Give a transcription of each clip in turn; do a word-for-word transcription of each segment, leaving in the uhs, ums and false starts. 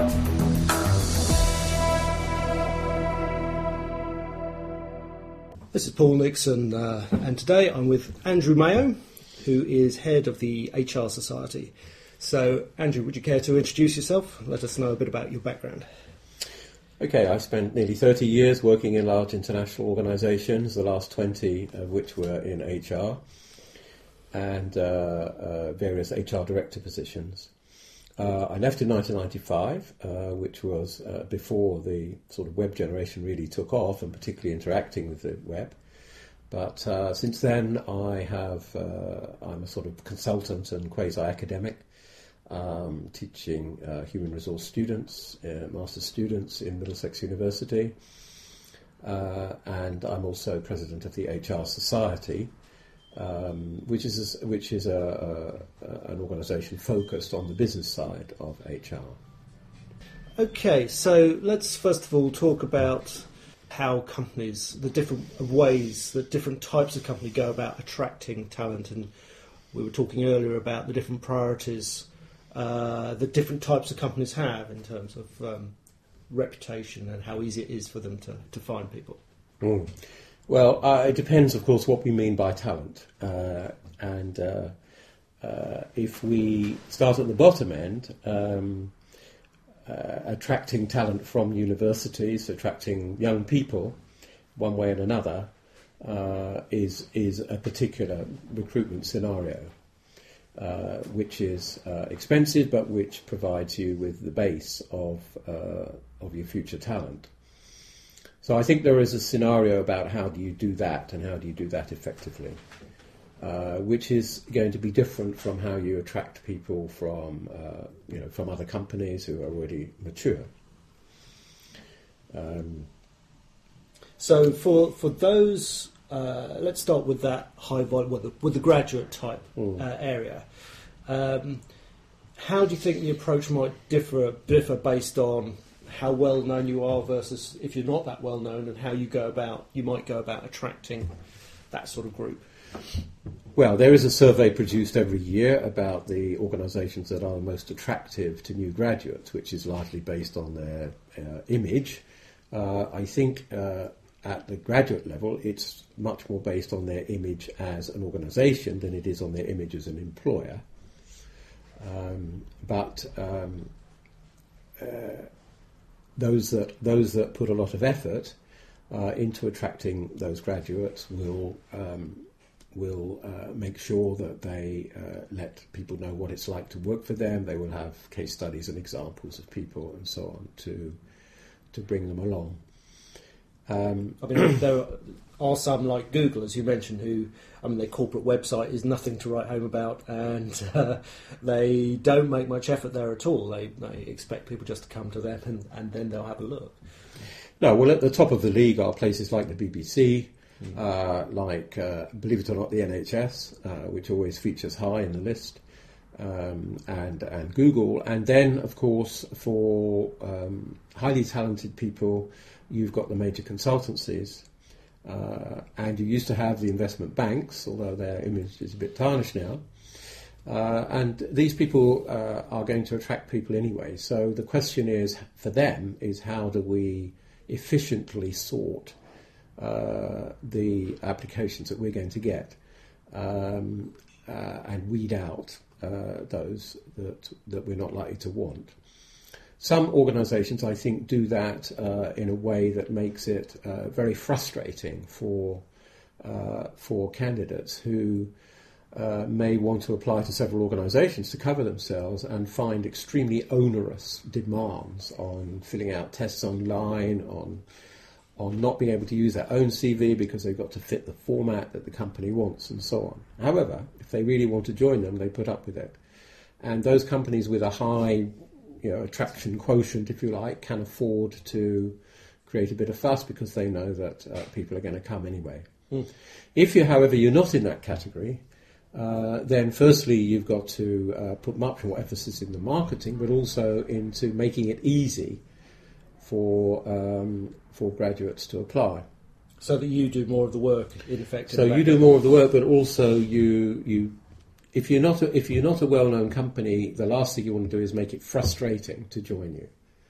This is Paul Nixon, uh, and today I'm with Andrew Mayo, who is head of the H R Society. So, Andrew, would you care to introduce yourself? Let us know a bit about your background. Okay, I've spent nearly thirty years working in large international organisations, the last twenty of which were in H R, and uh, uh, various H R director positions. Uh, I left in nineteen ninety-five, uh, which was uh, before the sort of web generation really took off, and particularly interacting with the web. But uh, since then, I have uh, I'm a sort of consultant and quasi-academic, um, teaching uh, human resource students, uh, master's students in Middlesex University, uh, and I'm also president of the H R Society. Um, which is a, which is a, a, a, an organisation focused on the business side of H R. Okay, so let's first of all talk about how companies, the different ways that different types of company go about attracting talent, and we were talking earlier about the different priorities uh, that different types of companies have in terms of um, reputation and how easy it is for them to, to find people. Mm. Well, uh, it depends, of course, what we mean by talent. Uh, and uh, uh, if we start at the bottom end, um, uh, attracting talent from universities, attracting young people, one way and another, uh, is is a particular recruitment scenario, uh, which is uh, expensive, but which provides you with the base of uh, of your future talent. So I think there is a scenario about how do you do that and how do you do that effectively, uh, which is going to be different from how you attract people from, uh, you know, from other companies who are already mature. Um, so for for those, uh, let's start with that high volume, with the, with the graduate type mm. uh, area. Um, how do you think the approach might differ differ based on how well known you are versus if you're not that well known, and how you go about you might go about attracting that sort of group? Well, there is a survey produced every year about the organisations that are most attractive to new graduates, which is largely based on their uh, image. Uh, I think uh, at the graduate level, it's much more based on their image as an organisation than it is on their image as an employer. Um, but um, uh, Those that those that put a lot of effort uh, into attracting those graduates will um, will uh, make sure that they uh, let people know what it's like to work for them. They will have case studies and examples of people and so on to to bring them along. Um, I mean, there are some like Google, as you mentioned, who, I mean, their corporate website is nothing to write home about, and uh, they don't make much effort there at all. They, they expect people just to come to them, and, and then they'll have a look. No, well, at the top of the league are places like the B B C, mm. uh, like, uh, believe it or not, the N H S, uh, which always features high in the list, um, and and Google. And then, of course, for um, highly talented people, you've got the major consultancies, uh, and you used to have the investment banks, although their image is a bit tarnished now. Uh, and these people uh, are going to attract people anyway. So the question is, for them, is how do we efficiently sort uh, the applications that we're going to get um, uh, and weed out uh, those that, that we're not likely to want. Some organisations, I think, do that uh, in a way that makes it uh, very frustrating for uh, for candidates who uh, may want to apply to several organisations to cover themselves and find extremely onerous demands on filling out tests online, on on not being able to use their own C V because they've got to fit the format that the company wants and so on. However, if they really want to join them, they put up with it. And those companies with a high you know, attraction quotient, if you like, can afford to create a bit of fuss because they know that uh, people are going to come anyway. Mm. If you, however, you're not in that category, uh, then firstly you've got to uh, put much more emphasis in the marketing, but also into making it easy for um, for graduates to apply. So that you do more of the work, in effect. So you do more of the work, but also you you. If you're not a, if you're not a well-known company, the last thing you want to do is make it frustrating to join you.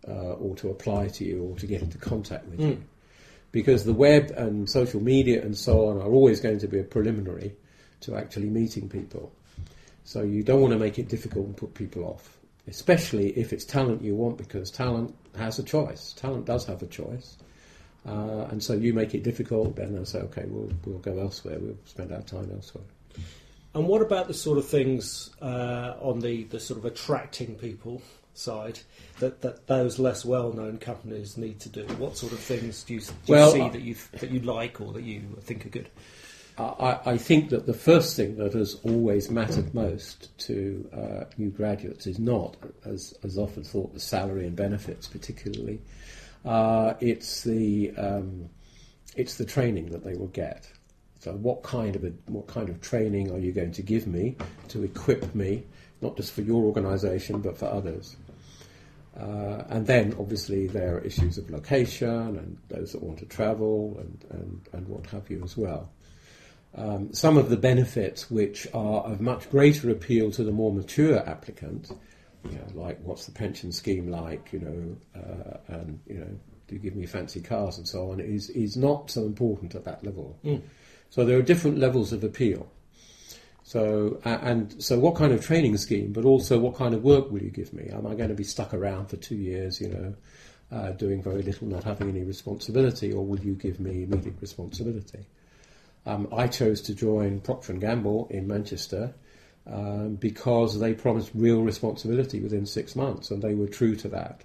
uh, or to apply to you or to get into contact with Mm. you. Because the web and social media and so on are always going to be a preliminary to actually meeting people. So you don't want to make it difficult and put people off, especially if it's talent you want, because talent has a choice. Talent does have a choice. Uh, and so you make it difficult, then they'll say, okay, we'll, we'll go elsewhere, we'll spend our time elsewhere. And what about the sort of things uh, on the, the sort of attracting people side that, that those less well-known companies need to do? What sort of things do you, do you Well, see that you that you like or that you think are good? I, I think that the first thing that has always mattered most to uh, new graduates is not, as, as often thought, the salary and benefits particularly. Uh, it's the um, it's the training that they will get. So, what kind of a, what kind of training are you going to give me to equip me, not just for your organisation but for others? Uh, and then, obviously, there are issues of location and those that want to travel and, and, and what have you as well. Um, some of the benefits which are of much greater appeal to the more mature applicant, you know, like what's the pension scheme like, you know, uh, and, you know, do you give me fancy cars and so on, is, is not so important at that level. Mm. So there are different levels of appeal. So, uh, and so what kind of training scheme, but also what kind of work will you give me? Am I going to be stuck around for two years, you know, uh, doing very little, not having any responsibility, or will you give me immediate responsibility? Um, I chose to join Procter and Gamble in Manchester um, because they promised real responsibility within six months, and they were true to that.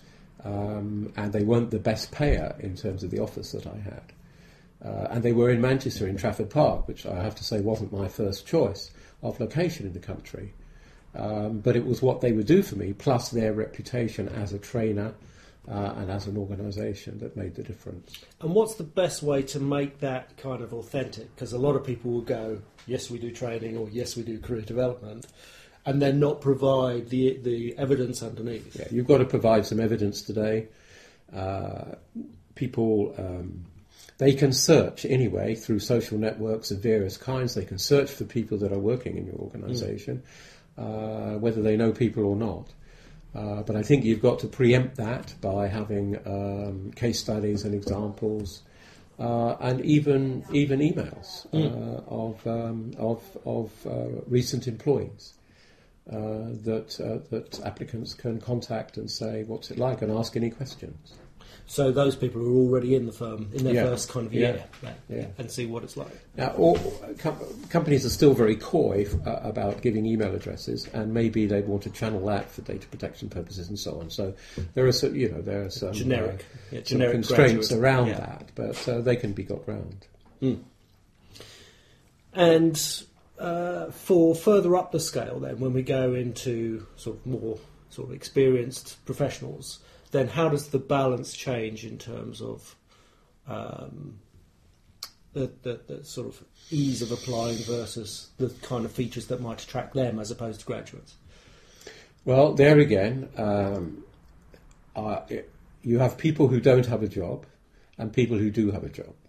Um, and they weren't the best payer in terms of the offers that I had. Uh, and they were in Manchester, in Trafford Park, which I have to say wasn't my first choice of location in the country. Um, but it was what they would do for me, plus their reputation as a trainer uh, and as an organisation, that made the difference. And what's the best way to make that kind of authentic? Because a lot of people will go, yes, we do training, or yes, we do career development, and then not provide the the evidence underneath. Yeah, you've got to provide some evidence today. Uh, people... Um, They can search anyway through social networks of various kinds. They can search for people that are working in your organisation, mm. uh, whether they know people or not. Uh, but I think you've got to preempt that by having um, case studies and examples, uh, and even even emails uh, mm. of um, of of uh, recent employees uh, that uh, that applicants can contact and say, "What's it like?" and ask any questions. So those people are already in the firm in their yeah. first kind of year, yeah. yeah. Yeah. and see what it's like. Now, all, com- companies are still very coy uh, about giving email addresses, and maybe they want to channel that for data protection purposes and so on. So there are, some, you know, there are some generic, uh, yeah, some generic constraints graduate. around yeah. that, but uh, they can be got round. Mm. And uh, for further up the scale, then, when we go into sort of more sort of experienced professionals, then how does the balance change in terms of um, the, the, the sort of ease of applying versus the kind of features that might attract them as opposed to graduates? Well, there again, um, uh, you have people who don't have a job and people who do have a job.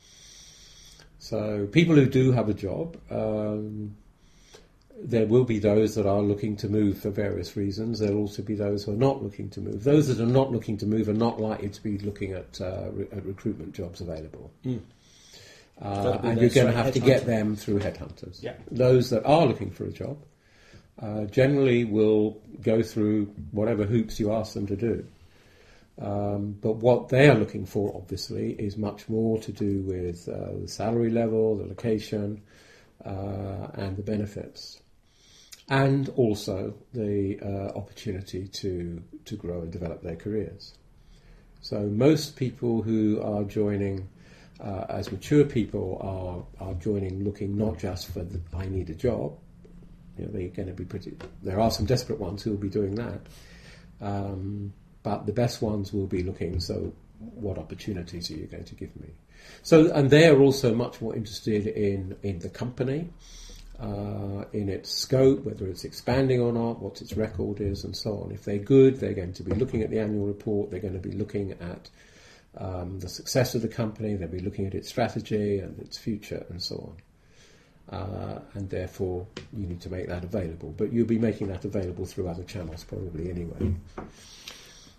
So people who do have a job, um, there will be those that are looking to move for various reasons. There will also be those who are not looking to move. Those that are not looking to move are not likely to be looking at, uh, re- at recruitment jobs available. Mm. Uh, and you're going to have to get them through headhunters. Yeah. Those that are looking for a job uh, generally will go through whatever hoops you ask them to do. Um, but what they are looking for, obviously, is much more to do with uh, the salary level, the location, uh, and the benefits. And also the uh, opportunity to, to grow and develop their careers. So most people who are joining uh, as mature people are, are joining looking not just for the, I need a job. You know, they're going to be pretty. There are some desperate ones who will be doing that, um, but the best ones will be looking. So, what opportunities are you going to give me? So, and they're also much more interested in in the company. Uh, in its scope, whether it's expanding or not, what its record is, and so on. If they're good, they're going to be looking at the annual report, they're going to be looking at um, the success of the company, they'll be looking at its strategy and its future, and so on. Uh, and therefore, you need to make that available. But you'll be making that available through other channels, probably, anyway.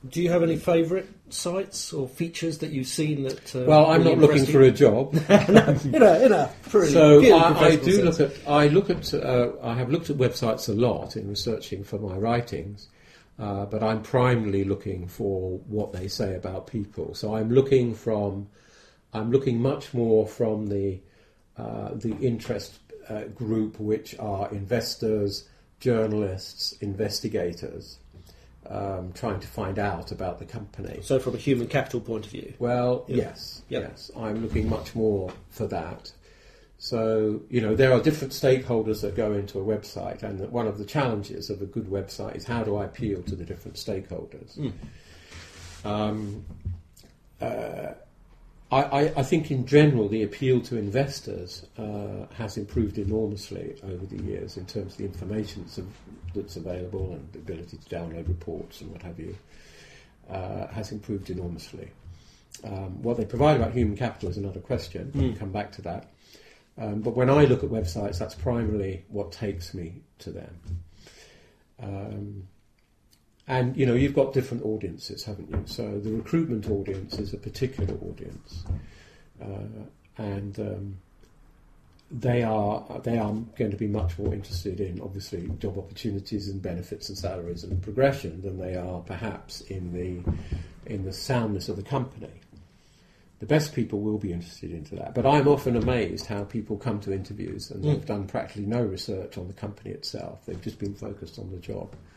Do you have any favourite sites or features that you've seen that? Uh, Well, I'm really not looking impressed for you? a job. in a in a pretty So good I, I professional do sense. look at. I look at. Uh, I have looked at websites a lot in researching for my writings, uh, but I'm primarily looking for what they say about people. So I'm looking from. I'm looking much more from the uh, the interest uh, group, which are investors, journalists, investigators, um, trying to find out about the company. So from a human capital point of view. Well, Yeah. yes, Yeah. yes. I'm looking much more for that. So, you know, there are different stakeholders that go into a website, and that one of the challenges of a good website is how do I appeal to the different stakeholders? Mm. Um, uh, I, I, I think in general the appeal to investors uh, has improved enormously over the years in terms of the information that's, av- that's available and the ability to download reports and what have you, uh, has improved enormously. Um, what they provide about human capital is another question. Mm. We'll come back to that. Um, but when I look at websites, that's primarily what takes me to them. Um, and, you know, you've got different audiences, haven't you? So the recruitment audience is a particular audience. Uh, and um, they are they are going to be much more interested in, obviously, job opportunities and benefits and salaries and progression than they are perhaps in the in the soundness of the company. The best people will be interested into that. But I'm often amazed how people come to interviews and Mm. they've done practically no research on the company itself. They've just been focused on the job.